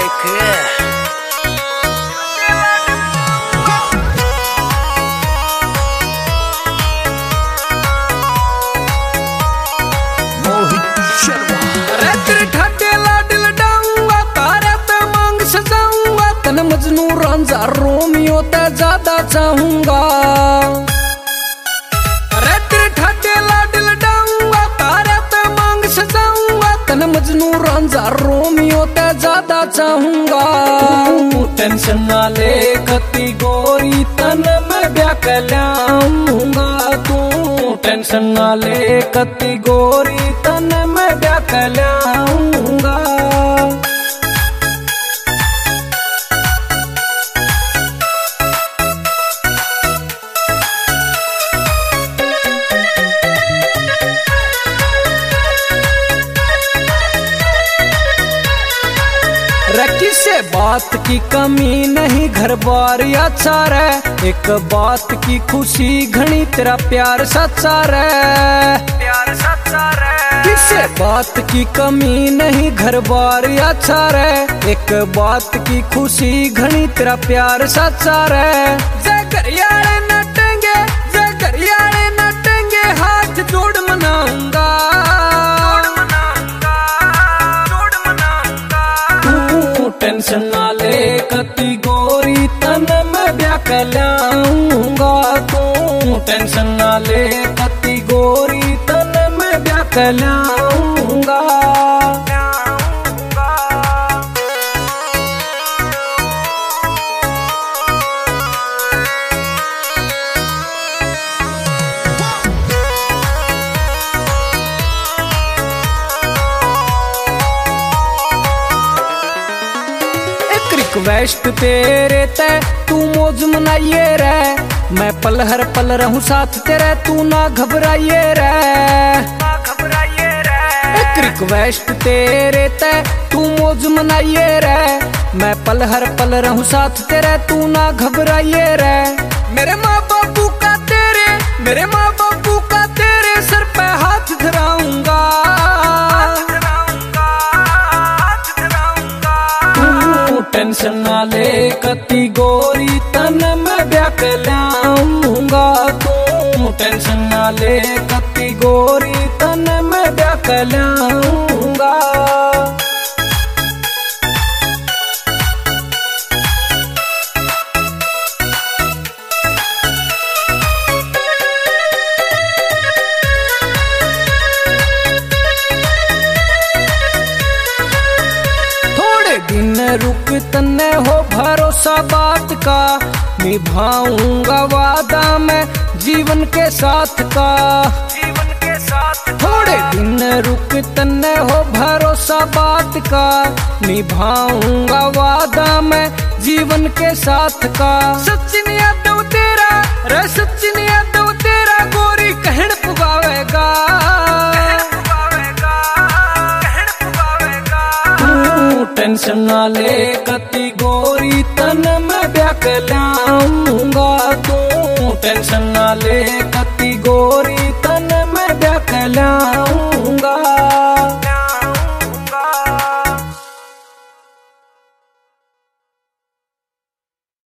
देख मजनू रांझा रोमियो ते ज्यादा चाहूंगा। अरे तेरे ठाटे लाडल डाऊंगा, तारे ते मांग सजाऊंगा, तन मजनू रांझा रोमियो ते ज्यादा चाहूंगा। तू टेंशन ना ले कती गोरी, तन मैं ब्याह कर लाऊंगा। तू टेंशन ना ले कती गोरी, तन मैं ब्याह कर लाऊंगा। किसे बात की कमी नहीं, घर बार अच्छा रे। एक बात की खुशी घनी, तेरा प्यार सच्चा रे। प्यार सच्चा रे। किसे बात की कमी नहीं, घर बार अच्छा रे। एक बात की खुशी घनी, तेरा प्यार सच्चा रे। जय करियाले नटेंगे, जय करियाले नटेंगे, हाथ जोड़ मनाऊंगा। टेंशन ना ले कती गोरी, तन मैं ब्याह कर लाऊंगा। तू टेंशन ना ले कती गोरी, तन मैं ब्याह कर लाऊंगा। रिक्वेस्ट तेरे ते तू मौज मनाइए रे, मैं पल हर पल रहूं साथ तेरे, तू ना घबराइए रे। एक रिक्वेस्ट तेरे ते तू मौज मनाइए रे, मैं पल हर पल रहूं साथ तेरे, तू ना घबराइए रे। मेरे माँ बापू का तेरे, मेरे माँ बापू का तेरे सर पे हाथ धराऊंगा। टेंशन ना ले कती गोरी, तन मैं ब्याह कर लाऊंगा। तू टेंशन ना ले कती गोरी, तन मैं ब्याह कर लाऊंगा। दिन रुक तन्ने हो भरोसा बात का, निभाऊंगा वादा मैं जीवन के साथ का। जीवन के साथ थोड़े दिन रुक तन्ने हो भरोसा बात का, निभाऊंगा वादा मैं जीवन के साथ का। सचिन यादव तेरा रे, सचिन यादव तेरा गोरी कहन पुगावेगा। टेंशन ना ले।